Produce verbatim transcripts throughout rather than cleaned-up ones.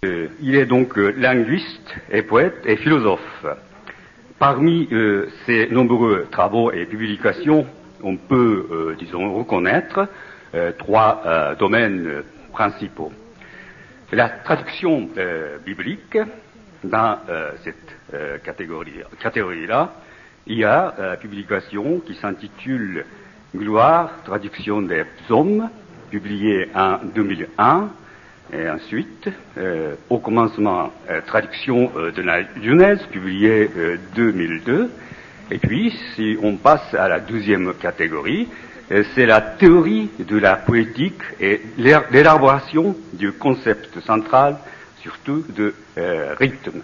Euh, il est donc euh, linguiste et poète et philosophe. Parmi euh, ses nombreux travaux et publications, on peut, euh, disons, reconnaître euh, trois euh, domaines euh, principaux. La traduction euh, biblique, dans euh, cette euh, catégorie, catégorie-là, il y a la publication qui s'intitule Gloire, traduction des psaumes, publiée en deux mille un, et ensuite, euh, au commencement, euh, traduction euh, de la Genèse, publiée euh, deux mille deux, et puis, si on passe à la deuxième catégorie, euh, c'est la théorie de la poétique et l'élaboration du concept central, surtout de euh, rythme.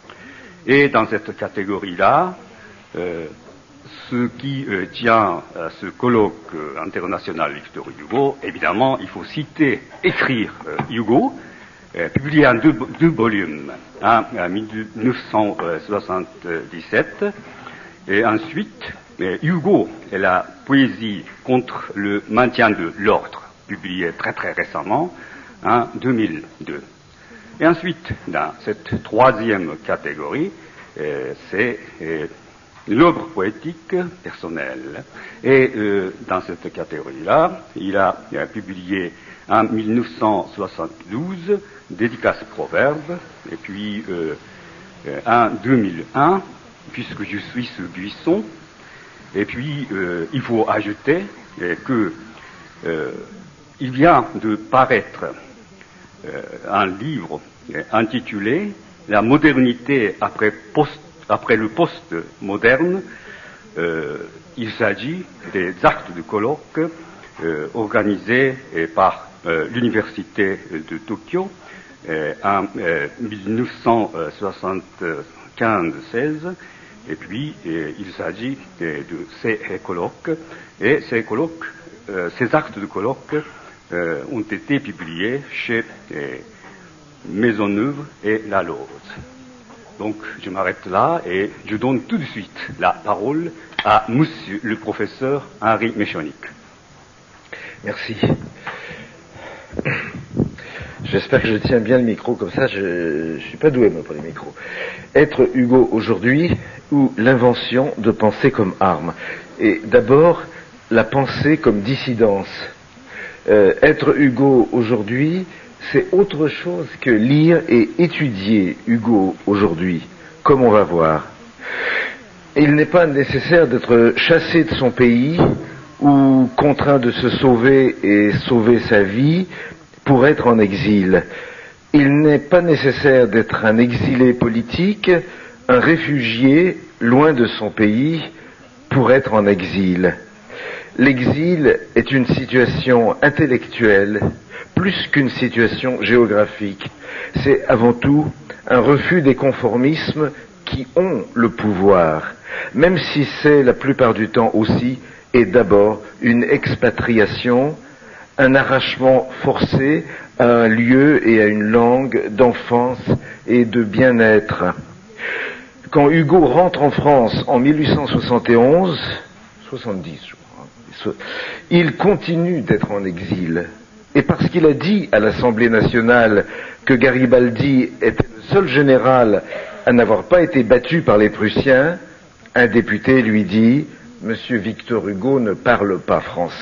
Et dans cette catégorie-là, euh, ce qui euh, tient à ce colloque euh, international Victor Hugo, évidemment, il faut citer, écrire euh, Hugo, euh, publié en deux, deux volumes, un en mille neuf cent soixante-dix-sept, et ensuite euh, Hugo et la poésie contre le maintien de l'ordre, publié très très récemment, en deux mille deux. Et ensuite, dans cette troisième catégorie, euh, c'est euh, l'œuvre poétique personnelle. Et euh, dans cette catégorie-là, il a, il a publié en mille neuf cent soixante-douze Dédicace Proverbes, et puis euh, euh, en deux mille un, Puisque je suis ce buisson, et puis euh, il faut ajouter euh, que euh, il vient de paraître euh, un livre euh, intitulé La modernité après post Après le post-moderne. Euh, il s'agit des actes de colloque euh, organisés euh, par euh, l'université de Tokyo euh, en euh, mille neuf cent soixante-quinze seize, et puis euh, il s'agit euh, de ces colloques, et ces colloques, euh, ces actes de colloque euh, ont été publiés chez euh, Maisonneuve et Laloze. Donc, je m'arrête là et je donne tout de suite la parole à monsieur le professeur Henri Méchonic. Merci. J'espère que je tiens bien le micro, comme ça je ne suis pas doué moi pour les micros. Être Hugo aujourd'hui, ou l'invention de penser comme arme. Et d'abord, la pensée comme dissidence. Euh, être Hugo aujourd'hui, c'est autre chose que lire et étudier Hugo aujourd'hui, comme on va voir. Il n'est pas nécessaire d'être chassé de son pays ou contraint de se sauver et sauver sa vie pour être en exil. Il n'est pas nécessaire d'être un exilé politique, un réfugié loin de son pays pour être en exil. L'exil est une situation intellectuelle, plus qu'une situation géographique. C'est avant tout un refus des conformismes qui ont le pouvoir, même si c'est la plupart du temps aussi et d'abord une expatriation, un arrachement forcé à un lieu et à une langue d'enfance et de bien-être. Quand Hugo rentre en France en mille huit cent soixante et onze, soixante-dix je crois, il continue d'être en exil. Et parce qu'il a dit à l'Assemblée nationale que Garibaldi était le seul général à n'avoir pas été battu par les Prussiens, un député lui dit « Monsieur Victor Hugo ne parle pas français ».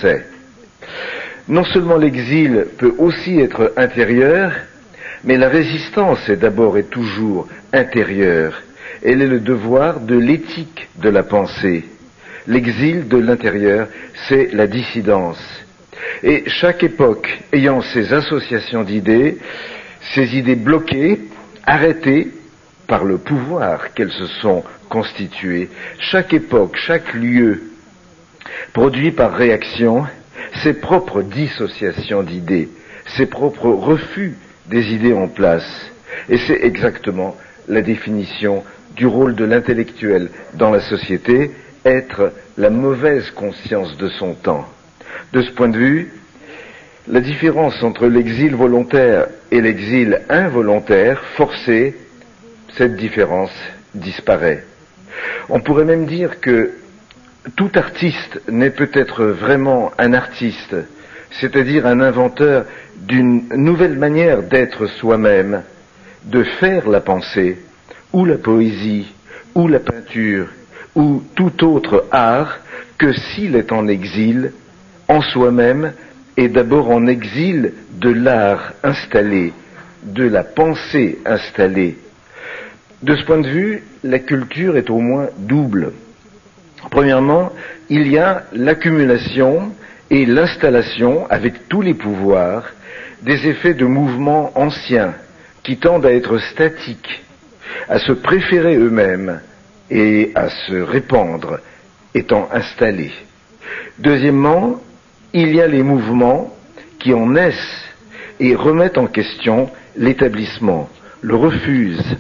Non seulement l'exil peut aussi être intérieur, mais la résistance est d'abord et toujours intérieure. Elle est le devoir de l'éthique de la pensée. L'exil de l'intérieur, c'est la dissidence. Et chaque époque ayant ses associations d'idées, ses idées bloquées, arrêtées par le pouvoir qu'elles se sont constituées, chaque époque, chaque lieu produit par réaction ses propres dissociations d'idées, ses propres refus des idées en place. Et c'est exactement la définition du rôle de l'intellectuel dans la société, être la mauvaise conscience de son temps. De ce point de vue, la différence entre l'exil volontaire et l'exil involontaire, forcé, cette différence disparaît. On pourrait même dire que tout artiste n'est peut-être vraiment un artiste, c'est-à-dire un inventeur d'une nouvelle manière d'être soi-même, de faire la pensée, ou la poésie, ou la peinture, ou tout autre art, que s'il est en exil, en soi-même, et d'abord en exil de l'art installé, de la pensée installée. De ce point de vue, la culture est au moins double. Premièrement, il y a l'accumulation et l'installation, avec tous les pouvoirs, des effets de mouvements anciens qui tendent à être statiques, à se préférer eux-mêmes et à se répandre, étant installés. Deuxièmement, il y a les mouvements qui en naissent et remettent en question l'établissement, le refusent.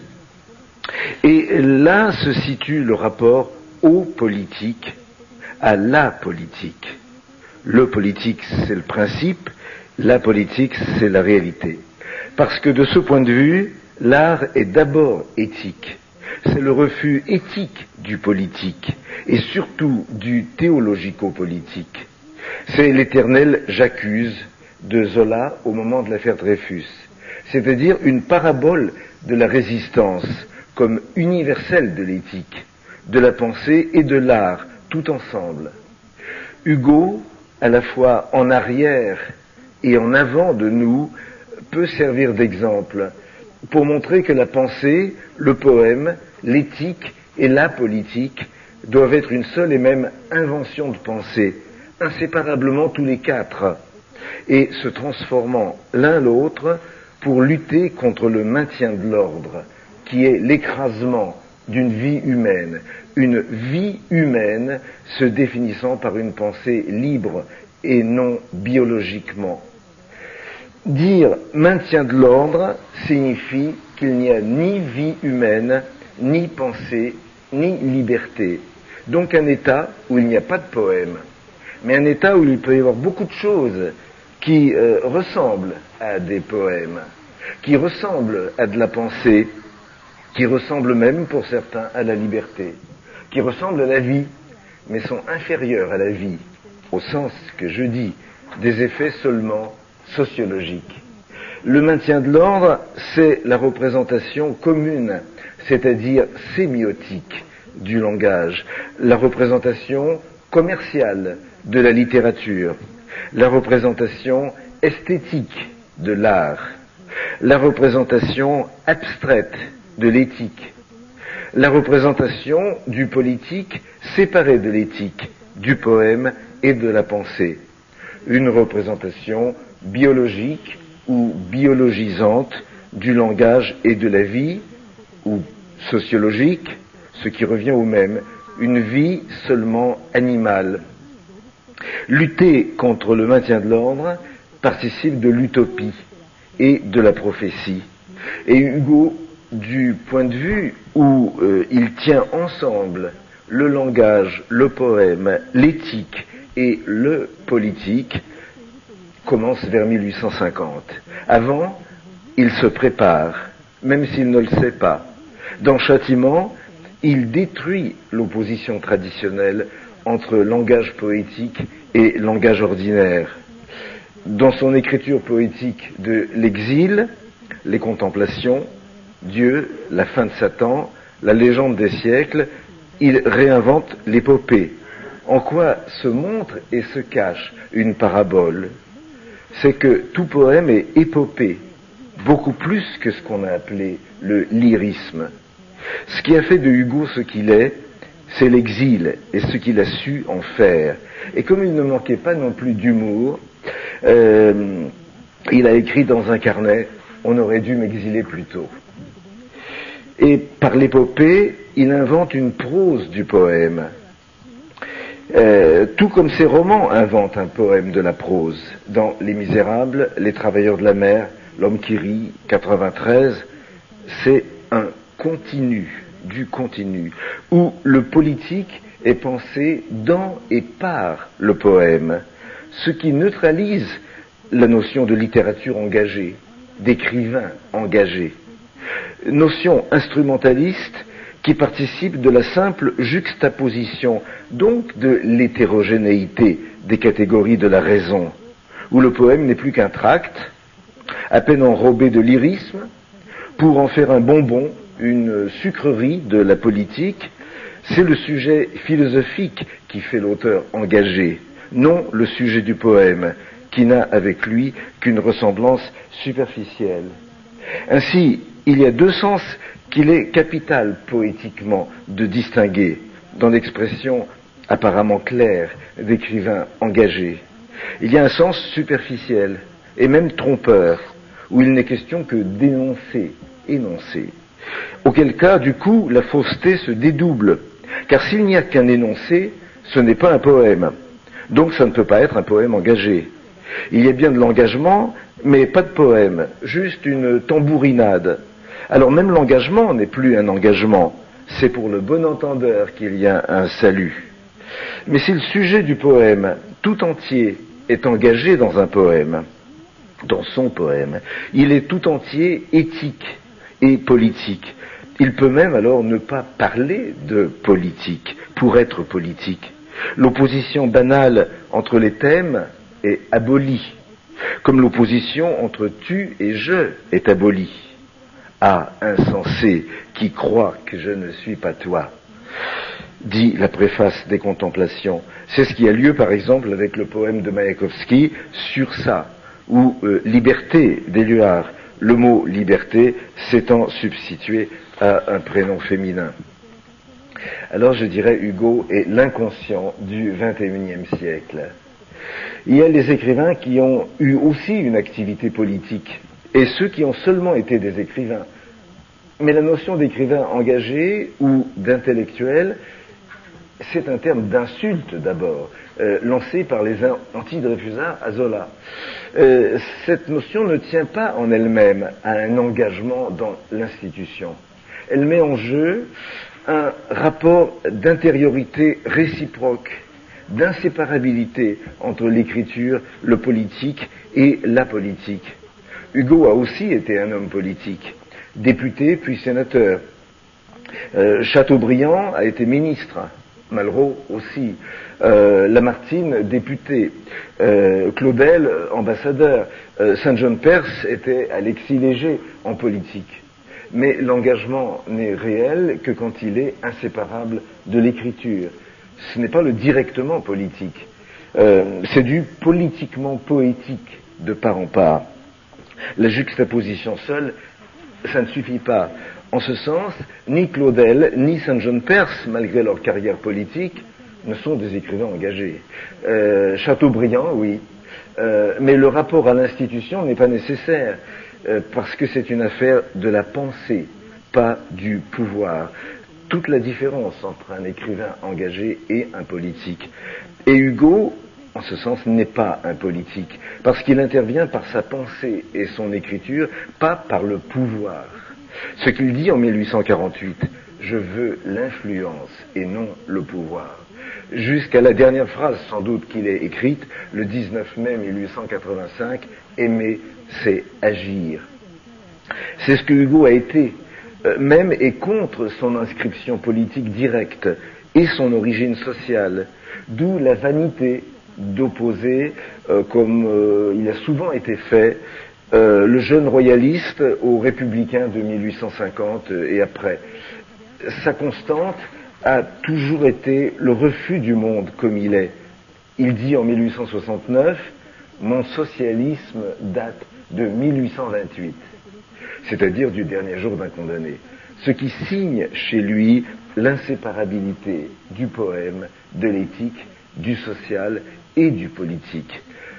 Et là se situe le rapport au politique, à la politique. Le politique, c'est le principe, la politique, c'est la réalité. Parce que de ce point de vue, l'art est d'abord éthique. C'est le refus éthique du politique, et surtout du théologico-politique. C'est l'éternel « j'accuse » de Zola au moment de l'affaire Dreyfus, c'est-à-dire une parabole de la résistance comme universelle de l'éthique, de la pensée et de l'art, tout ensemble. Hugo, à la fois en arrière et en avant de nous, peut servir d'exemple pour montrer que la pensée, le poème, l'éthique et la politique doivent être une seule et même invention de pensée, inséparablement tous les quatre, et se transformant l'un l'autre pour lutter contre le maintien de l'ordre, qui est l'écrasement d'une vie humaine, une vie humaine se définissant par une pensée libre et non biologiquement. Dire maintien de l'ordre signifie qu'il n'y a ni vie humaine, ni pensée, ni liberté. Donc un état où il n'y a pas de poème, mais un état où il peut y avoir beaucoup de choses qui euh, ressemblent à des poèmes, qui ressemblent à de la pensée, qui ressemblent même pour certains à la liberté, qui ressemblent à la vie, mais sont inférieurs à la vie, au sens que je dis, des effets seulement sociologiques. Le maintien de l'ordre, c'est la représentation commune, c'est-à-dire sémiotique du langage, la représentation commerciale de la littérature, la représentation esthétique de l'art, la représentation abstraite de l'éthique, la représentation du politique séparée de l'éthique, du poème et de la pensée, une représentation biologique ou biologisante du langage et de la vie, ou sociologique, ce qui revient au même, une vie seulement animale. Lutter contre le maintien de l'ordre participe de l'utopie et de la prophétie. Et Hugo, du point de vue où euh, il tient ensemble le langage, le poème, l'éthique et le politique, commence vers mille huit cent cinquante. Avant, il se prépare, même s'il ne le sait pas. Dans Châtiment, il détruit l'opposition traditionnelle entre langage poétique et langage ordinaire. Dans son écriture poétique de l'exil, les contemplations, Dieu, la fin de Satan, la légende des siècles, il réinvente l'épopée. En quoi se montre et se cache une parabole? C'est que tout poème est épopée, beaucoup plus que ce qu'on a appelé le lyrisme. Ce qui a fait de Hugo ce qu'il est, c'est l'exil et ce qu'il a su en faire. Et comme il ne manquait pas non plus d'humour, euh, il a écrit dans un carnet « On aurait dû m'exiler plus tôt ». Et par l'épopée, il invente une prose du poème. Euh, tout comme ses romans inventent un poème de la prose. Dans Les Misérables, Les Travailleurs de la mer, L'homme qui rit, quatre-vingt-treize, c'est un continu, du continu, où le politique est pensé dans et par le poème, ce qui neutralise la notion de littérature engagée, d'écrivain engagé. Notion instrumentaliste qui participe de la simple juxtaposition, donc de l'hétérogénéité des catégories de la raison, où le poème n'est plus qu'un tract, à peine enrobé de lyrisme, pour en faire un bonbon, une sucrerie de la politique. C'est le sujet philosophique qui fait l'auteur engagé, non le sujet du poème, qui n'a avec lui qu'une ressemblance superficielle. Ainsi, il y a deux sens qu'il est capital poétiquement de distinguer dans l'expression apparemment claire d'écrivain engagé. Il y a un sens superficiel et même trompeur, où il n'est question que d'énoncer, énoncer. Auquel cas, du coup, la fausseté se dédouble, car s'il n'y a qu'un énoncé, ce n'est pas un poème. Donc ça ne peut pas être un poème engagé. Il y a bien de l'engagement, mais pas de poème, juste une tambourinade. Alors même l'engagement n'est plus un engagement, c'est pour le bon entendeur qu'il y a un salut. Mais si le sujet du poème tout entier est engagé dans un poème, dans son poème, il est tout entier éthique et politique. Il peut même alors ne pas parler de politique pour être politique. L'opposition banale entre les thèmes est abolie, comme l'opposition entre tu et je est abolie. Ah, insensé, qui croit que je ne suis pas toi, dit la préface des Contemplations. C'est ce qui a lieu, par exemple, avec le poème de Mayakovsky sur ça, ou euh, Liberté d'Éluard, le mot liberté s'étant substitué à un prénom féminin. Alors je dirais Hugo est l'inconscient du vingt et unième siècle. Il y a les écrivains qui ont eu aussi une activité politique, et ceux qui ont seulement été des écrivains. Mais la notion d'écrivain engagé ou d'intellectuel, c'est un terme d'insulte d'abord, euh, lancé par les anti-Dreyfusards à Zola. Euh, cette notion ne tient pas en elle-même à un engagement dans l'institution. Elle met en jeu un rapport d'intériorité réciproque, d'inséparabilité entre l'écriture, le politique et la politique. Hugo a aussi été un homme politique, député puis sénateur. Euh, Chateaubriand a été ministre, Malraux aussi, euh, Lamartine député, euh, Claudel ambassadeur, euh, Saint-Jean-Perse était Alexis Léger en politique. Mais l'engagement n'est réel que quand il est inséparable de l'écriture. Ce n'est pas le directement politique, euh, c'est du politiquement poétique de part en part. La juxtaposition seule, ça ne suffit pas. En ce sens, ni Claudel, ni Saint-Jean-Perse, malgré leur carrière politique, ne sont des écrivains engagés. Euh, Chateaubriand, oui, euh, mais le rapport à l'institution n'est pas nécessaire, euh, parce que c'est une affaire de la pensée, pas du pouvoir. Toute la différence entre un écrivain engagé et un politique. Et Hugo, en ce sens, n'est pas un politique, parce qu'il intervient par sa pensée et son écriture, pas par le pouvoir. Ce qu'il dit en mille huit cent quarante-huit, je veux l'influence et non le pouvoir. Jusqu'à la dernière phrase, sans doute, qu'il ait écrite, le dix-neuf mai mille huit cent quatre-vingt-cinq, aimer, c'est agir. C'est ce que Hugo a été, euh, même et contre son inscription politique directe et son origine sociale, d'où la vanité d'opposer, euh, comme euh, il a souvent été fait, euh, le jeune royaliste aux républicains de mille huit cent cinquante et après. Sa constante a toujours été le refus du monde comme il est. Il dit en mille huit cent soixante-neuf, mon socialisme date de mille huit cent vingt-huit, c'est-à-dire du dernier jour d'un condamné. Ce qui signe chez lui l'inséparabilité du poème, de l'éthique, du social et du politique.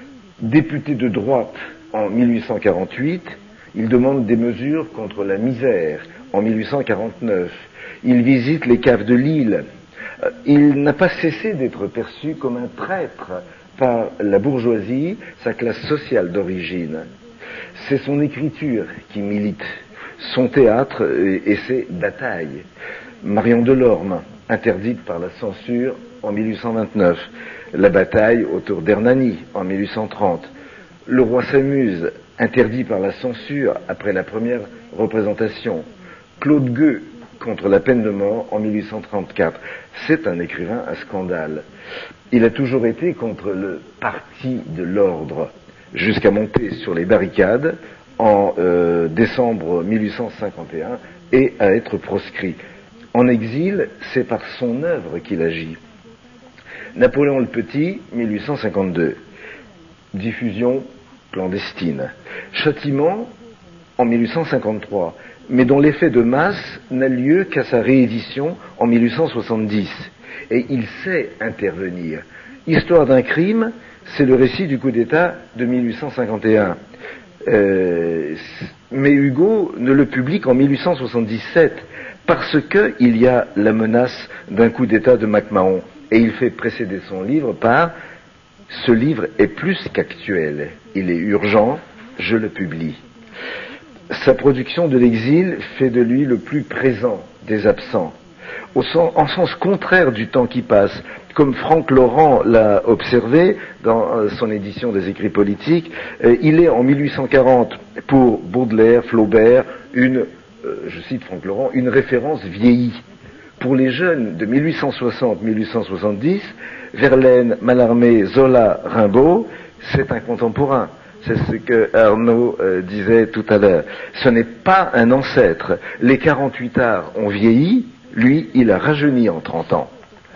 Député de droite en mille huit cent quarante-huit, il demande des mesures contre la misère en mille huit cent quarante-neuf. Il visite les caves de Lille. Il n'a pas cessé d'être perçu comme un traître par la bourgeoisie, sa classe sociale d'origine. C'est son écriture qui milite, son théâtre et ses batailles. Marion Delorme, interdite par la censure en mille huit cent vingt-neuf. La bataille autour d'Hernani en mille huit cent trente. Le roi s'amuse, interdit par la censure après la première représentation. Claude Gueux contre la peine de mort en mille huit cent trente-quatre. C'est un écrivain à scandale. Il a toujours été contre le parti de l'ordre, jusqu'à monter sur les barricades en euh, décembre mille huit cent cinquante et un et à être proscrit. En exil, c'est par son œuvre qu'il agit. Napoléon le Petit, mille huit cent cinquante-deux. Diffusion clandestine. Châtiment en mille huit cent cinquante-trois, mais dont l'effet de masse n'a lieu qu'à sa réédition en mille huit cent soixante-dix. Et il sait intervenir. Histoire d'un crime, c'est le récit du coup d'État de mille huit cent cinquante et un. Euh, mais Hugo ne le publie qu'en mille huit cent soixante-dix-sept, parce qu'il y a la menace d'un coup d'État de MacMahon. Et il fait précéder son livre par « Ce livre est plus qu'actuel, il est urgent, je le publie ». Sa production de l'exil fait de lui le plus présent des absents, au sens, en sens contraire du temps qui passe. Comme Franck Laurent l'a observé dans euh, son édition des écrits politiques, euh, il est en mille huit cent quarante pour Baudelaire, Flaubert, une, euh, je cite Franck Laurent, une référence vieillie. Pour les jeunes de mille huit cent soixante à mille huit cent soixante-dix, Verlaine, Mallarmé, Zola, Rimbaud, c'est un contemporain. C'est ce que Arnaud euh, disait tout à l'heure. Ce n'est pas un ancêtre. Les quarante-huit arts ont vieilli, lui, il a rajeuni en trente ans.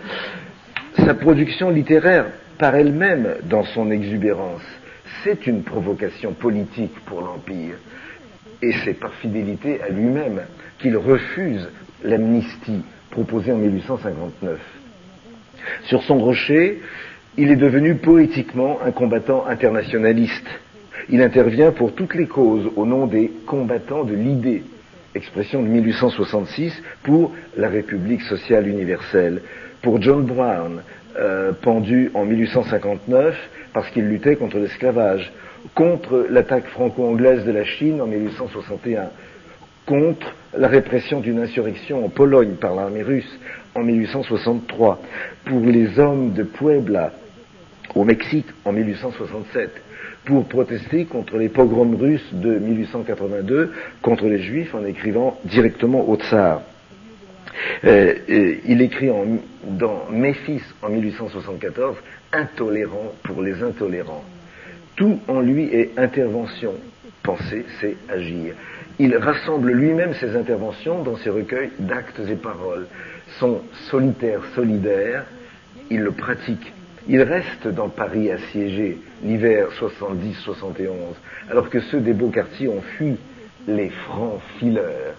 Sa production littéraire, par elle-même, dans son exubérance, c'est une provocation politique pour l'Empire. Et c'est par fidélité à lui-même qu'il refuse l'amnistie proposée en mille huit cent cinquante-neuf. Sur son rocher, il est devenu poétiquement un combattant internationaliste. Il intervient pour toutes les causes au nom des combattants de l'idée, expression de mille huit cent soixante-six pour la République sociale universelle. Pour John Brown, euh, pendu en mille huit cent cinquante-neuf parce qu'il luttait contre l'esclavage, contre l'attaque franco-anglaise de la Chine en mille huit cent soixante et un, contre la répression d'une insurrection en Pologne par l'armée russe en mille huit cent soixante-trois, pour les hommes de Puebla au Mexique en mille huit cent soixante-sept, pour protester contre les pogroms russes de mille huit cent quatre-vingt-deux contre les Juifs en écrivant directement au tsar. Euh, euh, il écrit en, dans Méphis en mille huit cent soixante-quatorze, intolérant pour les intolérants. Tout en lui est intervention. Penser, c'est agir. Il rassemble lui-même ses interventions dans ses recueils d'actes et paroles. Son solitaire solidaire, il le pratique. Il reste dans Paris assiégé l'hiver soixante-dix soixante et onze, alors que ceux des beaux quartiers ont fui les francs fileurs.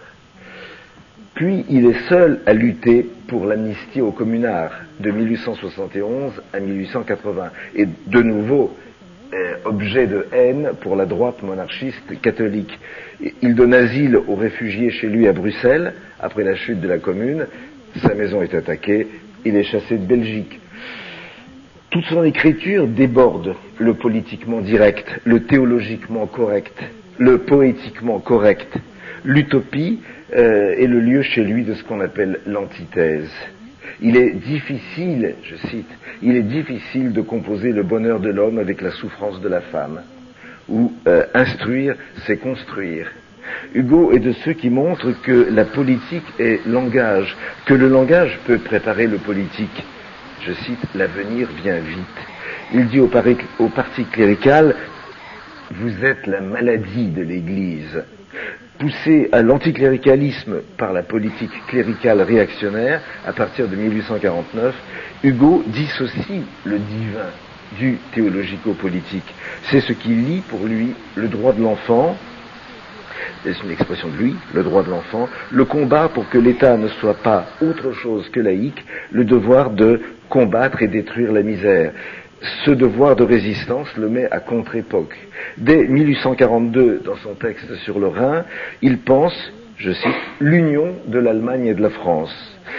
Puis il est seul à lutter pour l'amnistie aux communards de mille huit cent soixante et onze à mille huit cent quatre-vingts, et de nouveau euh, objet de haine pour la droite monarchiste catholique. Il donne asile aux réfugiés chez lui à Bruxelles, après la chute de la Commune. Sa maison est attaquée, il est chassé de Belgique. Toute son écriture déborde le politiquement direct, le théologiquement correct, le poétiquement correct. L'utopie euh, est le lieu chez lui de ce qu'on appelle l'antithèse. Il est difficile, je cite, il est difficile de composer le bonheur de l'homme avec la souffrance de la femme, ou euh, instruire, c'est construire. Hugo est de ceux qui montrent que la politique est langage, que le langage peut préparer le politique. Je cite, l'avenir vient vite. Il dit au, pari, au parti clérical, vous êtes la maladie de l'Église. Poussé à l'anticléricalisme par la politique cléricale réactionnaire, à partir de mille huit cent quarante-neuf, Hugo dissocie le divin du théologico-politique. C'est ce qui lie pour lui le droit de l'enfant, c'est une expression de lui, le droit de l'enfant, le combat pour que l'État ne soit pas autre chose que laïque, le devoir de combattre et détruire la misère. Ce devoir de résistance le met à contre-époque. Dès mille huit cent quarante-deux, dans son texte sur le Rhin, il pense, je cite, l'union de l'Allemagne et de la France,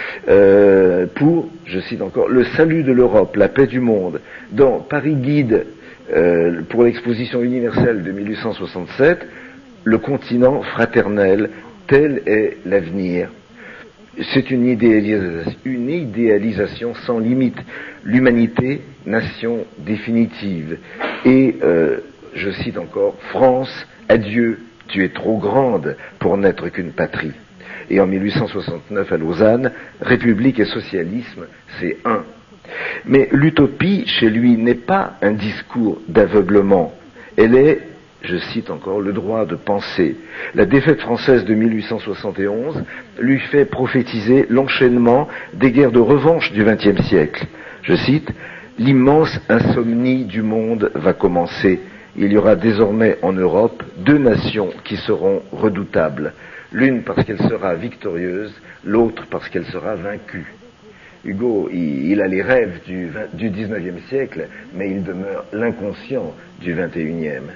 euh, pour, je cite encore, le salut de l'Europe, la paix du monde. Dans Paris Guide, euh, pour l'exposition universelle de mille huit cent soixante-sept, le continent fraternel, tel est l'avenir. C'est une idéalisation, une idéalisation sans limite. L'humanité, nation définitive. Et, euh, je cite encore, France, adieu, tu es trop grande pour n'être qu'une patrie. Et en mille huit cent soixante-neuf à Lausanne, République et socialisme, c'est un. Mais l'utopie, chez lui, n'est pas un discours d'aveuglement. Elle est, je cite encore, le droit de penser. La défaite française de mille huit cent soixante et onze lui fait prophétiser l'enchaînement des guerres de revanche du vingtième siècle. Je cite, « L'immense insomnie du monde va commencer. Il y aura désormais en Europe deux nations qui seront redoutables, l'une parce qu'elle sera victorieuse, l'autre parce qu'elle sera vaincue. » Hugo, il, il a les rêves du, du dix-neuvième siècle, mais il demeure l'inconscient du vingt et unième.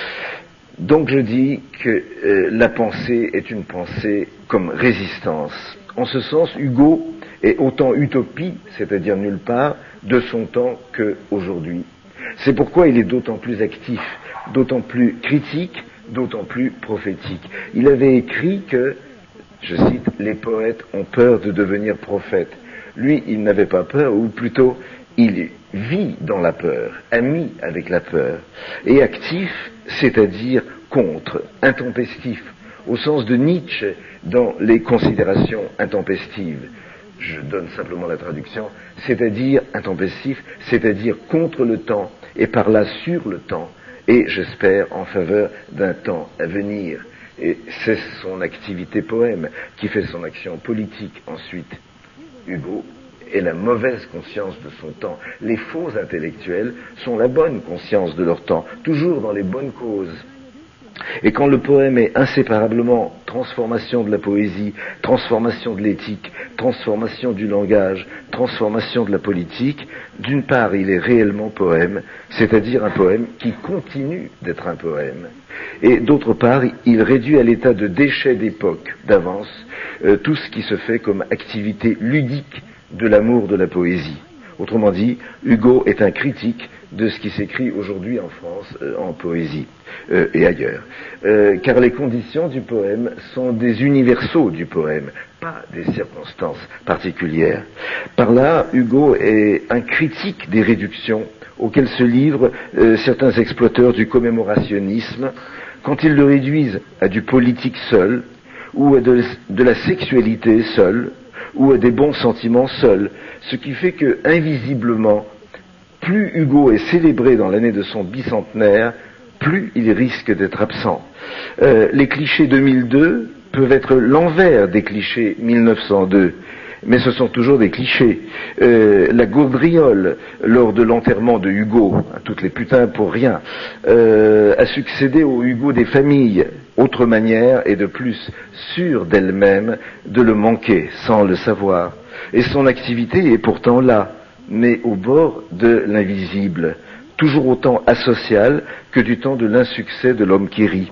Donc je dis que euh, la pensée est une pensée comme résistance. En ce sens, Hugo est autant utopie, c'est-à-dire nulle part, de son temps qu'aujourd'hui. C'est pourquoi il est d'autant plus actif, d'autant plus critique, d'autant plus prophétique. Il avait écrit que, je cite, « Les poètes ont peur de devenir prophètes ». Lui, il n'avait pas peur, ou plutôt, il vit dans la peur, ami avec la peur, et actif, c'est-à-dire contre, intempestif, au sens de Nietzsche dans les considérations intempestives. Je donne simplement la traduction, c'est-à-dire intempestif, c'est-à-dire contre le temps, et par là sur le temps, et j'espère en faveur d'un temps à venir. Et c'est son activité poème qui fait son action politique ensuite. Hugo est la mauvaise conscience de son temps. Les faux intellectuels sont la bonne conscience de leur temps, toujours dans les bonnes causes. Et quand le poème est inséparablement transformation de la poésie, transformation de l'éthique, transformation du langage, transformation de la politique, d'une part il est réellement poème, c'est-à-dire un poème qui continue d'être un poème. Et d'autre part, il réduit à l'état de déchet d'époque, d'avance, euh, tout ce qui se fait comme activité ludique de l'amour de la poésie. Autrement dit, Hugo est un critique de ce qui s'écrit aujourd'hui en France euh, en poésie euh, et ailleurs. Euh, car les conditions du poème sont des universaux du poème, pas des circonstances particulières. Par là, Hugo est un critique des réductions auxquelles se livrent euh, certains exploiteurs du commémorationnisme quand ils le réduisent à du politique seul, ou à de, de la sexualité seule, ou à des bons sentiments seuls, ce qui fait que, invisiblement, plus Hugo est célébré dans l'année de son bicentenaire, plus il risque d'être absent. Euh, les clichés deux mille deux peuvent être l'envers des clichés mille neuf cent deux, mais ce sont toujours des clichés. Euh, la gaudriole, lors de l'enterrement de Hugo, hein, toutes les putains pour rien, euh, a succédé au Hugo des familles. Autre manière, et de plus, sûre d'elle-même, de le manquer, sans le savoir. Et son activité est pourtant là, mais au bord de l'invisible, toujours autant asocial que du temps de l'insuccès de l'homme qui rit.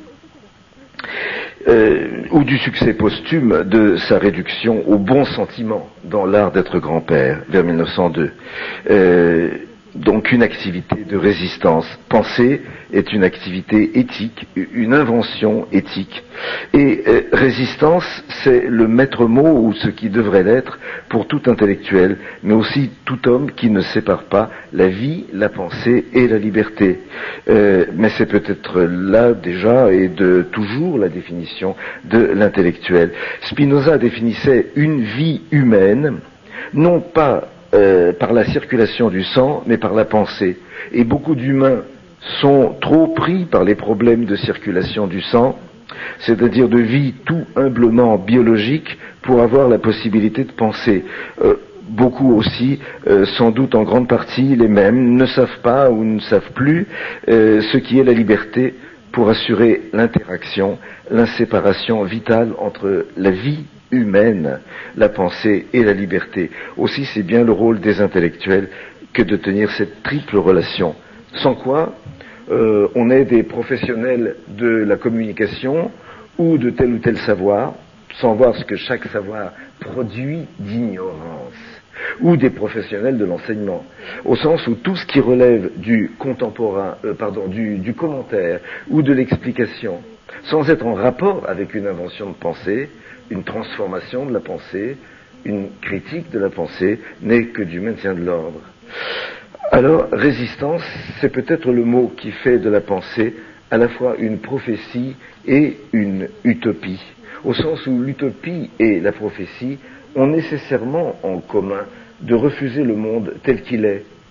Euh, ou du succès posthume de sa réduction au bon sentiment dans l'art d'être grand-père, vers mille neuf cent deux. Euh, donc une activité de résistance. Penser est une activité éthique, une invention éthique. Et euh, résistance, c'est le maître mot, ou ce qui devrait l'être, pour tout intellectuel, mais aussi tout homme qui ne sépare pas la vie, la pensée et la liberté. Euh, mais c'est peut-être là déjà et de toujours la définition de l'intellectuel. Spinoza définissait une vie humaine, non pas euh, par la circulation du sang, mais par la pensée. Et beaucoup d'humains sont trop pris par les problèmes de circulation du sang, c'est-à-dire de vie tout humblement biologique, pour avoir la possibilité de penser. Euh, beaucoup aussi, euh, sans doute en grande partie les mêmes, ne savent pas ou ne savent plus euh, ce qui est la liberté pour assurer l'interaction, l'inséparation vitale entre la vie humaine, la pensée et la liberté. Aussi, c'est bien le rôle des intellectuels que de tenir cette triple relation. Sans quoi, euh, on est des professionnels de la communication ou de tel ou tel savoir, sans voir ce que chaque savoir produit d'ignorance, ou des professionnels de l'enseignement, au sens où tout ce qui relève du contemporain, euh, pardon, du, du commentaire ou de l'explication, sans être en rapport avec une invention de pensée, une transformation de la pensée, une critique de la pensée, n'est que du maintien de l'ordre. Alors, résistance, c'est peut-être le mot qui fait de la pensée à la fois une prophétie et une utopie, au sens où l'utopie et la prophétie ont nécessairement en commun de refuser le monde tel qu'il est,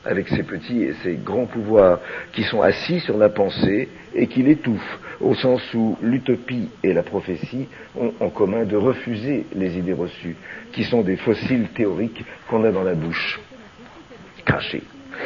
avec ses petits et ses grands pouvoirs, qui sont assis sur la pensée et qui l'étouffent, au sens où l'utopie et la prophétie ont en commun de refuser les idées reçues, qui sont des fossiles théoriques qu'on a dans la bouche, crachés.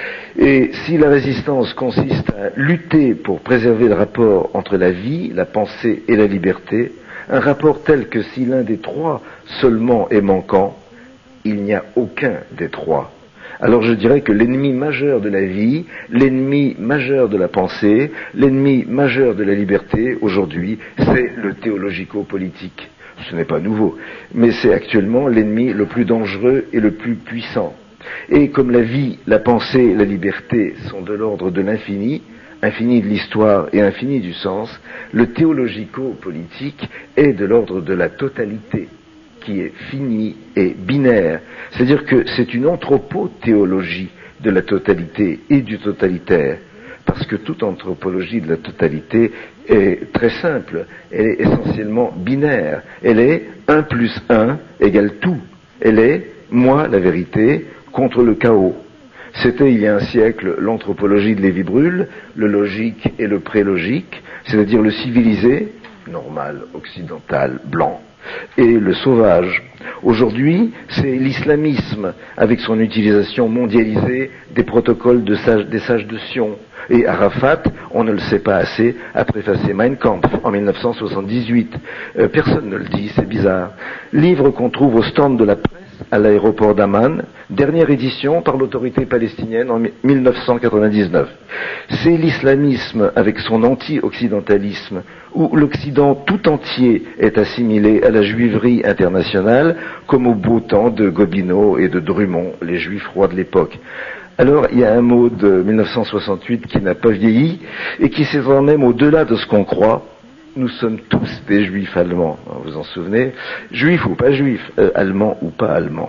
Et si la résistance consiste à lutter pour préserver le rapport entre la vie, la pensée et la liberté, un rapport tel que si l'un des trois seulement est manquant, il n'y a aucun des trois. Alors je dirais que l'ennemi majeur de la vie, l'ennemi majeur de la pensée, l'ennemi majeur de la liberté, aujourd'hui, c'est le théologico-politique. Ce n'est pas nouveau, mais c'est actuellement l'ennemi le plus dangereux et le plus puissant. Et comme la vie, la pensée, la liberté sont de l'ordre de l'infini, infini de l'histoire et infini du sens, le théologico-politique est de l'ordre de la totalité, qui est fini et binaire. C'est-à-dire que c'est une anthropothéologie de la totalité et du totalitaire, parce que toute anthropologie de la totalité est très simple, elle est essentiellement binaire, elle est un plus un égale tout, elle est moi la vérité contre le chaos. C'était il y a un siècle l'anthropologie de Lévi-Brühl, le logique et le pré-logique, c'est-à-dire le civilisé, normal, occidental, blanc, et le sauvage. Aujourd'hui, c'est l'islamisme, avec son utilisation mondialisée des protocoles de sage, des sages de Sion. Et Arafat, on ne le sait pas assez, a préfacé Mein Kampf en mille neuf cent soixante-dix-huit. Euh, personne ne le dit, c'est bizarre. Livre qu'on trouve au stand de la presse à l'aéroport d'Amman, dernière édition par l'autorité palestinienne en mille neuf cent quatre-vingt-dix-neuf. C'est l'islamisme avec son anti-occidentalisme, où l'Occident tout entier est assimilé à la juiverie internationale, comme au beau temps de Gobineau et de Drummond, les juifs rois de l'époque. Alors, il y a un mot de mille neuf cent soixante-huit qui n'a pas vieilli, et qui s'étend même au-delà de ce qu'on croit. Nous sommes tous des juifs allemands, vous vous en souvenez, juifs ou pas juifs, euh, allemands ou pas allemands.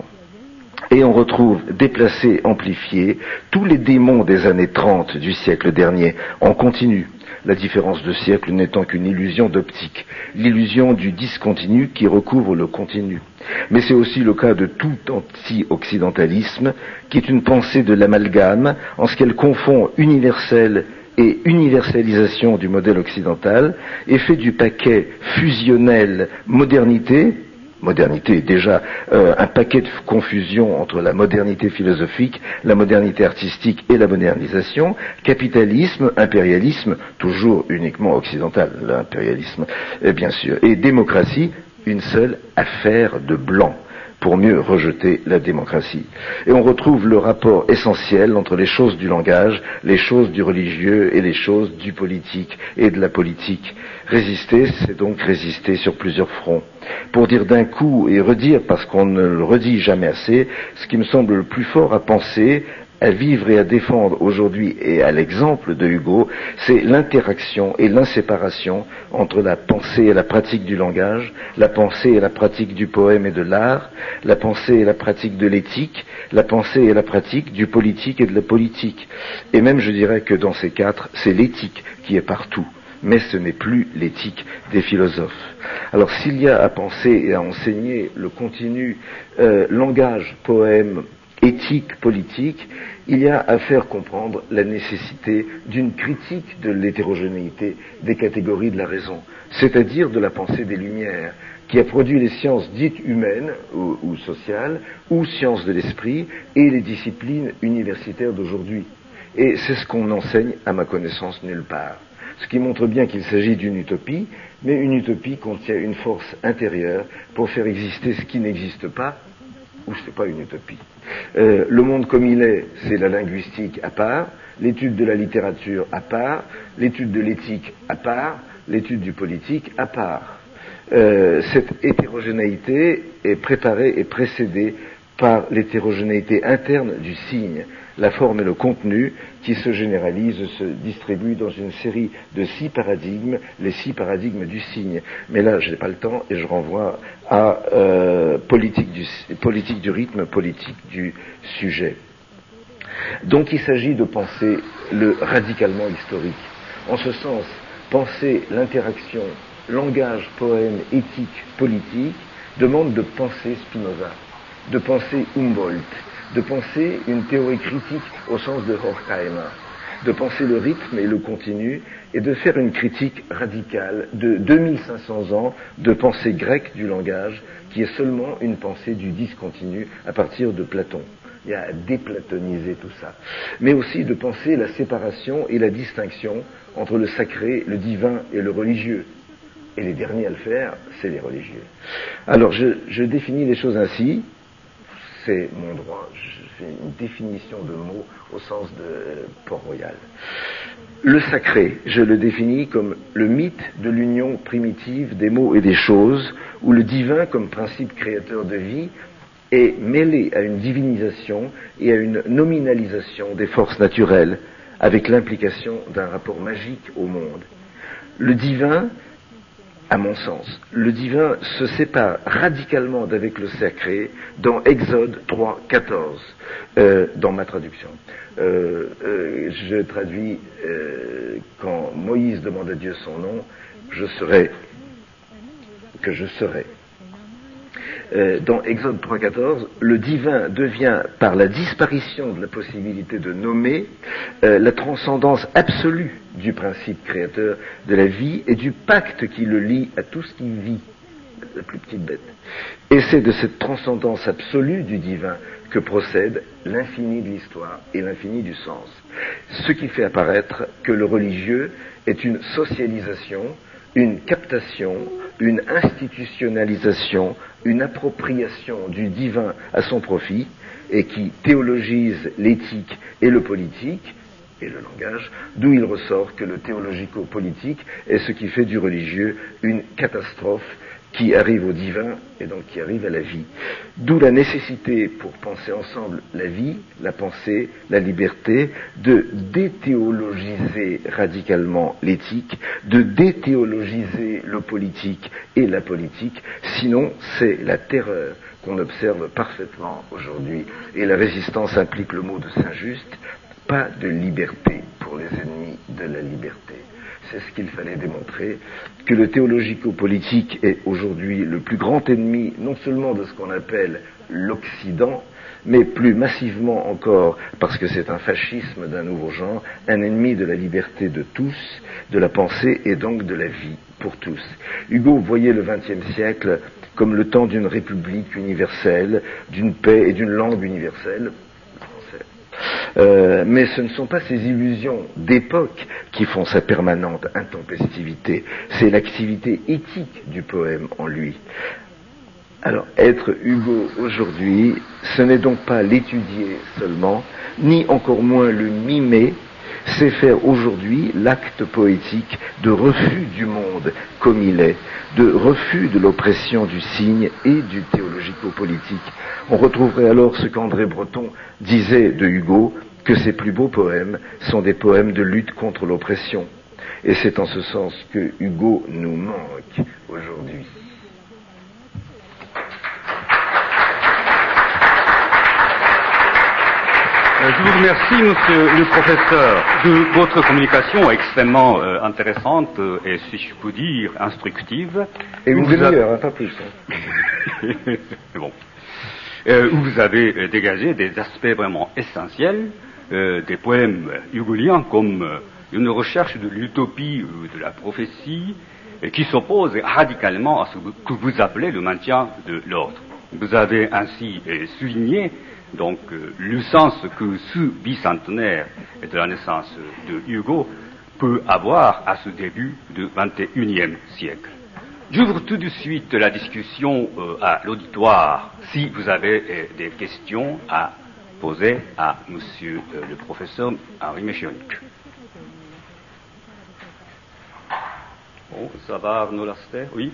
Et on retrouve déplacés, amplifiés, tous les démons des années trente du siècle dernier, en continu. La différence de siècle n'étant qu'une illusion d'optique, l'illusion du discontinu qui recouvre le continu. Mais c'est aussi le cas de tout anti-occidentalisme, qui est une pensée de l'amalgame, en ce qu'elle confond universel et universalisation du modèle occidental, et fait du paquet fusionnel modernité, modernité est déjà euh, un paquet de confusion entre la modernité philosophique, la modernité artistique et la modernisation, capitalisme, impérialisme, toujours uniquement occidental, l'impérialisme, et bien sûr, et démocratie, une seule affaire de blanc, pour mieux rejeter la démocratie. Et on retrouve le rapport essentiel entre les choses du langage, les choses du religieux et les choses du politique et de la politique. Résister, c'est donc résister sur plusieurs fronts. Pour dire d'un coup et redire, parce qu'on ne le redit jamais assez, ce qui me semble le plus fort à penser, à vivre et à défendre aujourd'hui, et à l'exemple de Hugo, c'est l'interaction et l'inséparation entre la pensée et la pratique du langage, la pensée et la pratique du poème et de l'art, la pensée et la pratique de l'éthique, la pensée et la pratique du politique et de la politique. Et même je dirais que dans ces quatre, c'est l'éthique qui est partout. Mais ce n'est plus l'éthique des philosophes. Alors s'il y a à penser et à enseigner le continu euh, langage, poème, éthique, politique, il y a à faire comprendre la nécessité d'une critique de l'hétérogénéité des catégories de la raison, c'est-à-dire de la pensée des Lumières, qui a produit les sciences dites humaines ou, ou sociales, ou sciences de l'esprit, et les disciplines universitaires d'aujourd'hui. Et c'est ce qu'on enseigne, à ma connaissance, nulle part. Ce qui montre bien qu'il s'agit d'une utopie, mais une utopie contient une force intérieure pour faire exister ce qui n'existe pas, ou ce n'est pas une utopie. Euh, le monde comme il est, c'est la linguistique à part, l'étude de la littérature à part, l'étude de l'éthique à part, l'étude du politique à part. Euh, cette hétérogénéité est préparée et précédée par l'hétérogénéité interne du signe. La forme et le contenu qui se généralisent se distribuent dans une série de six paradigmes, les six paradigmes du signe. Mais là, je n'ai pas le temps et je renvoie à euh, politique, du, politique du rythme, politique du sujet. Donc il s'agit de penser le radicalement historique. En ce sens, penser l'interaction langage, poème, éthique, politique demande de penser Spinoza, de penser Humboldt, de penser une théorie critique au sens de Horkheimer, de penser le rythme et le continu, et de faire une critique radicale de deux mille cinq cents ans de pensée grecque du langage, qui est seulement une pensée du discontinu à partir de Platon. Il y a à déplatoniser tout ça. Mais aussi de penser la séparation et la distinction entre le sacré, le divin et le religieux. Et les derniers à le faire, c'est les religieux. Alors, je, je définis les choses ainsi. C'est mon droit. Je fais une définition de mots au sens de Port-Royal. Le sacré, je le définis comme le mythe de l'union primitive des mots et des choses, où le divin, comme principe créateur de vie, est mêlé à une divinisation et à une nominalisation des forces naturelles, avec l'implication d'un rapport magique au monde. Le divin, à mon sens, le divin se sépare radicalement d'avec le sacré dans Exode trois, quatorze, euh, dans ma traduction. Euh, euh, je traduis euh, quand Moïse demande à Dieu son nom, je serai, que je serai. Euh, dans Exode trois, quatorze, le divin devient, par la disparition de la possibilité de nommer, euh, la transcendance absolue du principe créateur de la vie et du pacte qui le lie à tout ce qui vit, la plus petite bête. Et c'est de cette transcendance absolue du divin que procède l'infini de l'histoire et l'infini du sens. Ce qui fait apparaître que le religieux est une socialisation, une captation, une institutionnalisation, une appropriation du divin à son profit, et qui théologise l'éthique et le politique, et le langage, d'où il ressort que le théologico-politique est ce qui fait du religieux une catastrophe qui arrive au divin et donc qui arrive à la vie. D'où la nécessité, pour penser ensemble la vie, la pensée, la liberté, de déthéologiser radicalement l'éthique, de déthéologiser le politique et la politique, sinon c'est la terreur qu'on observe parfaitement aujourd'hui. Et la résistance implique le mot de Saint-Just, pas de liberté pour les ennemis de la liberté. C'est ce qu'il fallait démontrer, que le théologico-politique est aujourd'hui le plus grand ennemi, non seulement de ce qu'on appelle l'Occident, mais plus massivement encore, parce que c'est un fascisme d'un nouveau genre, un ennemi de la liberté de tous, de la pensée et donc de la vie pour tous. Hugo voyait le vingtième siècle comme le temps d'une république universelle, d'une paix et d'une langue universelle. Euh, mais ce ne sont pas ces illusions d'époque qui font sa permanente intempestivité, c'est l'activité éthique du poème en lui. Alors, être Hugo aujourd'hui, ce n'est donc pas l'étudier seulement, ni encore moins le mimer, c'est faire aujourd'hui l'acte poétique de refus du monde comme il est, de refus de l'oppression du signe et du théologico-politique. On retrouverait alors ce qu'André Breton disait de Hugo, que ses plus beaux poèmes sont des poèmes de lutte contre l'oppression. Et c'est en ce sens que Hugo nous manque aujourd'hui. Je vous remercie, monsieur le professeur, de votre communication extrêmement euh, intéressante euh, et, si je peux dire, instructive. Et une vous demi-heure, a... hein, pas plus. Hein. Bon. Euh, où vous avez euh, dégagé des aspects vraiment essentiels euh, des poèmes hugoliens comme euh, une recherche de l'utopie ou de la prophétie euh, qui s'oppose radicalement à ce que vous appelez le maintien de l'ordre. Vous avez ainsi euh, souligné donc euh, le sens que ce bicentenaire de la naissance de Hugo peut avoir à ce début du vingt et unième siècle. J'ouvre tout de suite la discussion euh, à l'auditoire si vous avez euh, des questions à poser à monsieur euh, le professeur Henri Méchionic. Bon, ça va Arnaud Lastet? Oui.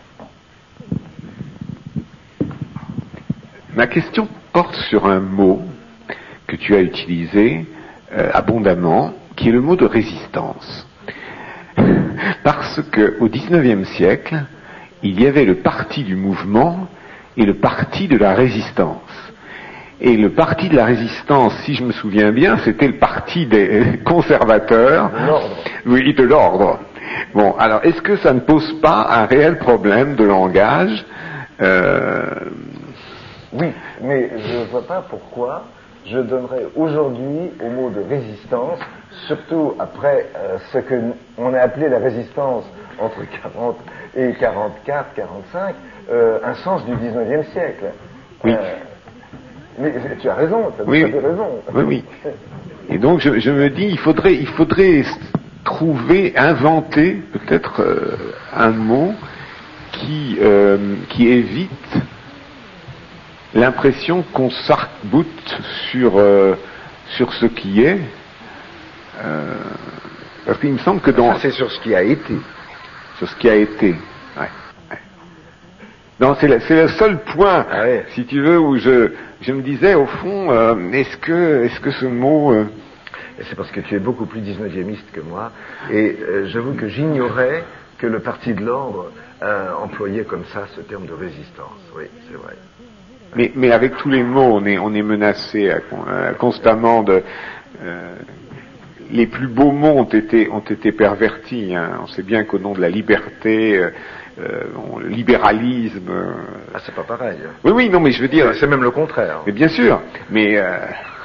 Ma question porte sur un mot que tu as utilisé euh, abondamment, qui est le mot de résistance. Parce qu'au dix-neuvième siècle, il y avait le parti du mouvement et le parti de la résistance. Et le parti de la résistance, si je me souviens bien, c'était le parti des conservateurs. De l'ordre. Oui, de l'ordre. Bon, alors est-ce que ça ne pose pas un réel problème de langage euh, Oui, mais je ne vois pas pourquoi je donnerais aujourd'hui au mot de résistance, surtout après euh, ce qu'on a appelé la résistance entre quarante et quarante-quatre, quarante-cinq, euh, un sens du dix-neuvième siècle. Oui. Euh, mais tu as raison, tu as oui, tout à fait raison. Oui, oui. Et donc je, je me dis, il faudrait, il faudrait trouver, inventer peut-être euh, un mot qui, euh, qui évite l'impression qu'on s'arc-boute sur, euh, sur ce qui est. Euh, parce qu'il me semble que dans... Ça, c'est sur ce qui a été. Sur ce qui a été, ouais. ouais. Non, c'est, la, c'est le seul point, ah ouais. si tu veux, où je, je me disais, au fond, euh, est-ce que, est-ce que ce mot... Euh... Et c'est parce que tu es beaucoup plus dix-neuviémiste que moi, et euh, j'avoue que j'ignorais que le Parti de l'Ordre euh, employait comme ça ce terme de résistance. Oui, c'est vrai. Mais, mais avec tous les mots, on est, on est menacé à, à, constamment de... Euh, les plus beaux mots ont été, ont été pervertis. Hein. On sait bien qu'au nom de la liberté, euh, bon, le libéralisme... Euh... Ah, c'est pas pareil. Oui, oui, non, mais je veux dire... C'est, c'est même le contraire. Mais bien sûr, mais... Euh...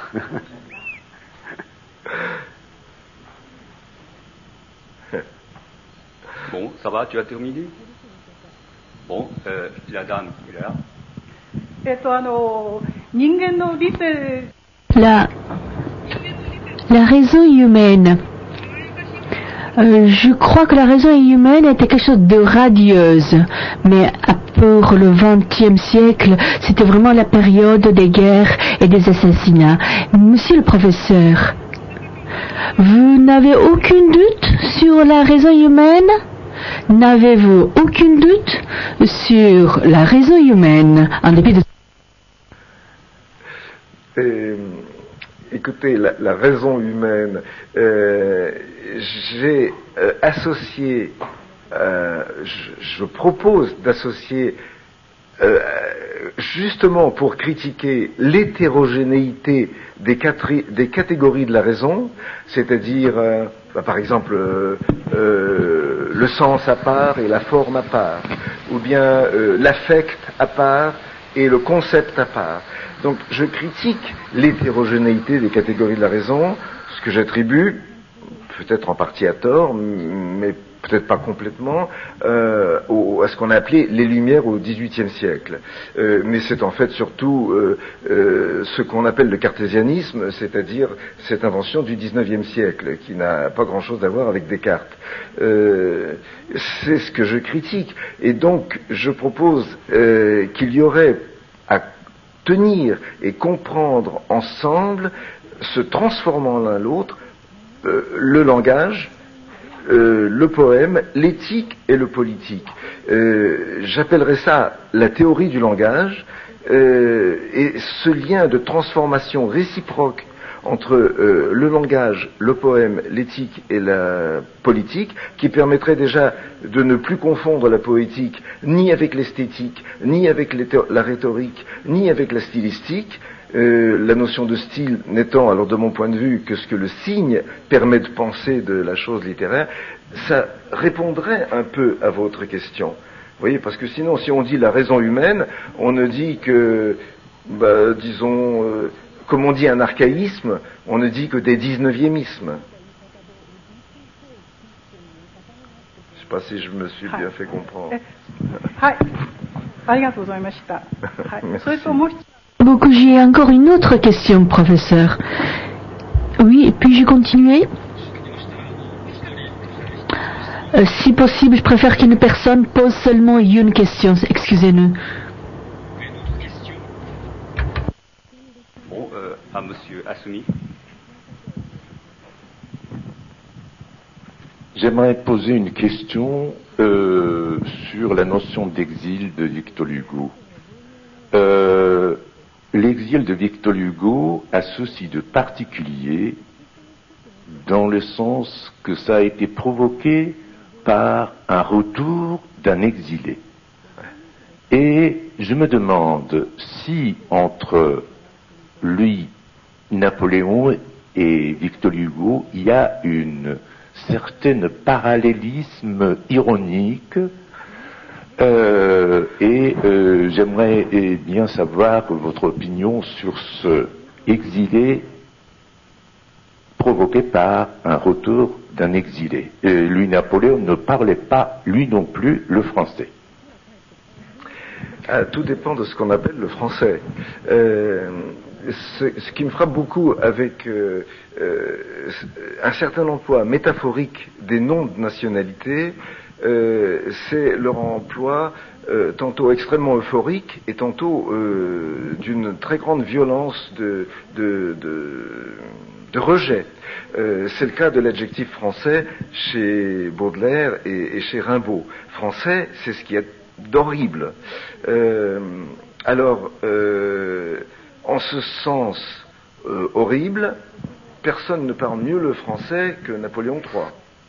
Bon, ça va, tu as terminé? Bon, euh, la dame qui est là. La, la raison humaine. Euh, je crois que la raison humaine était quelque chose de radieuse, mais pour le vingtième siècle, c'était vraiment la période des guerres et des assassinats. Monsieur le professeur, vous n'avez aucun doute sur la raison humaine? N'avez-vous aucun doute sur la raison humaine, en dépit de... Et, écoutez, la, la raison humaine, euh, j'ai euh, associé, euh, je, je propose d'associer, euh, justement pour critiquer l'hétérogénéité des, catri- des catégories de la raison, c'est-à-dire, euh, bah, par exemple, euh, euh, le sens à part et la forme à part, ou bien euh, l'affect à part et le concept à part. Donc je critique l'hétérogénéité des catégories de la raison, ce que j'attribue, peut-être en partie à tort, mais peut-être pas complètement, euh, au, à ce qu'on a appelé les Lumières au dix-huitième siècle. Euh, mais c'est en fait surtout euh, euh, ce qu'on appelle le cartésianisme, c'est-à-dire cette invention du dix-neuvième siècle, qui n'a pas grand-chose à voir avec Descartes. Euh, c'est ce que je critique. Et donc je propose euh, qu'il y aurait à tenir et comprendre ensemble, se transformant l'un l'autre, euh, le langage, euh, le poème, l'éthique et le politique. Euh, j'appellerais ça la théorie du langage, euh, et ce lien de transformation réciproque entre euh, le langage, le poème, l'éthique et la politique, qui permettrait déjà de ne plus confondre la poétique ni avec l'esthétique, ni avec la rhétorique, ni avec la stylistique, euh, la notion de style n'étant, alors de mon point de vue, que ce que le signe permet de penser de la chose littéraire. Ça répondrait un peu à votre question. Vous voyez, parce que sinon, si on dit la raison humaine, on ne dit que, bah, disons... Euh, comme on dit un archaïsme, on ne dit que des dix-neuviémismes. Je ne sais pas si je me suis bien fait comprendre. Beaucoup, j'ai encore une autre question, professeur. Oui, puis-je continuer? euh, Si possible, je préfère qu'une personne pose seulement une question. Excusez-nous. À Monsieur Assoumi. J'aimerais poser une question euh, sur la notion d'exil de Victor Hugo. Euh, l'exil de Victor Hugo a ceci de particulier dans le sens que ça a été provoqué par un retour d'un exilé. Et je me demande si entre lui, Napoléon et Victor Hugo, il y a une certaine parallélisme ironique Euh, et euh, j'aimerais eh bien savoir votre opinion sur ce exilé provoqué par un retour d'un exilé. Et lui, Napoléon, ne parlait pas, lui non plus, le français. Ah, tout dépend de ce qu'on appelle le français. Euh, ce, ce qui me frappe beaucoup avec euh, euh, un certain emploi métaphorique des noms de nationalités, euh, c'est leur emploi euh, tantôt extrêmement euphorique et tantôt euh, d'une très grande violence de, de, de, de rejet. Euh, c'est le cas de l'adjectif français chez Baudelaire et, et chez Rimbaud. Français, c'est ce qui est d'horrible. Euh, alors, euh, en ce sens euh, horrible, personne ne parle mieux le français que Napoléon trois.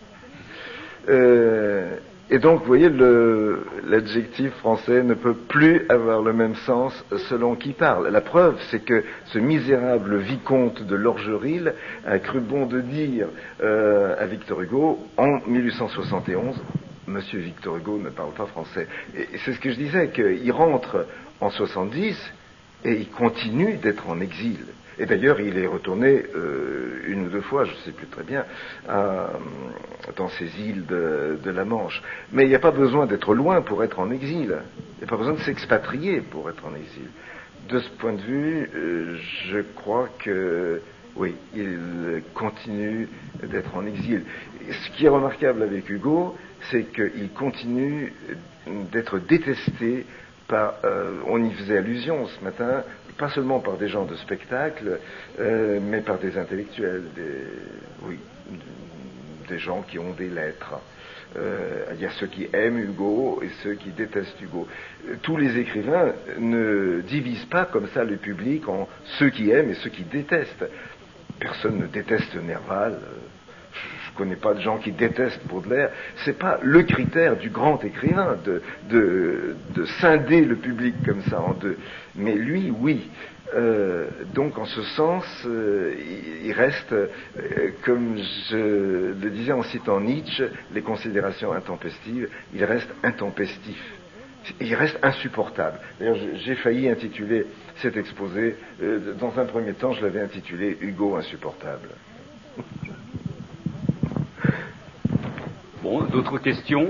Euh, et donc, vous voyez, le, l'adjectif français ne peut plus avoir le même sens selon qui parle. La preuve, c'est que ce misérable vicomte de Lorgeril a cru bon de dire euh, à Victor Hugo, en mille huit cent soixante et onze, Monsieur Victor Hugo ne parle pas français. Et c'est ce que je disais, qu'il rentre en soixante-dix et il continue d'être en exil. Et d'ailleurs, il est retourné euh, une ou deux fois, je ne sais plus très bien, à, dans ces îles de, de la Manche. Mais il n'y a pas besoin d'être loin pour être en exil. Il n'y a pas besoin de s'expatrier pour être en exil. De ce point de vue, euh, je crois que oui, il continue d'être en exil. Ce qui est remarquable avec Hugo, c'est qu'il continue d'être détesté par, euh, on y faisait allusion ce matin, pas seulement par des gens de spectacle, euh, mais par des intellectuels, des, oui, des gens qui ont des lettres. Euh, il y a ceux qui aiment Hugo et ceux qui détestent Hugo. Tous les écrivains ne divisent pas comme ça le public en ceux qui aiment et ceux qui détestent. Personne ne déteste Nerval. Je connais pas de gens qui détestent Baudelaire. C'est pas le critère du grand écrivain de, de, de scinder le public comme ça en deux. Mais lui, oui. Euh, donc en ce sens, euh, il, il reste, euh, comme je le disais en citant Nietzsche, les considérations intempestives, il reste intempestif. Il reste insupportable. D'ailleurs, j'ai failli intituler cet exposé, euh, dans un premier temps, je l'avais intitulé Hugo insupportable. Bon, d'autres questions?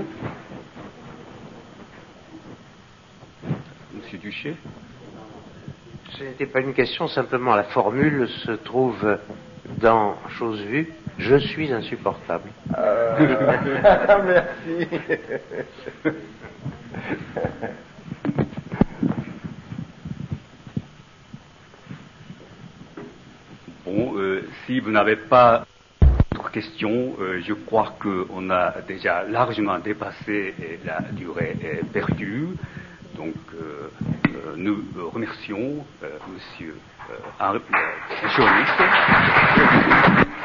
Monsieur Duché? Ce n'était pas une question, simplement la formule se trouve dans Chose Vue. Je suis insupportable. Euh... Merci. Bon, euh, si vous n'avez pas d'autres questions, euh, je crois qu'on a déjà largement dépassé euh, la durée euh, perdue. Donc, euh, euh, nous remercions euh, Monsieur euh, Henri, euh, Joris.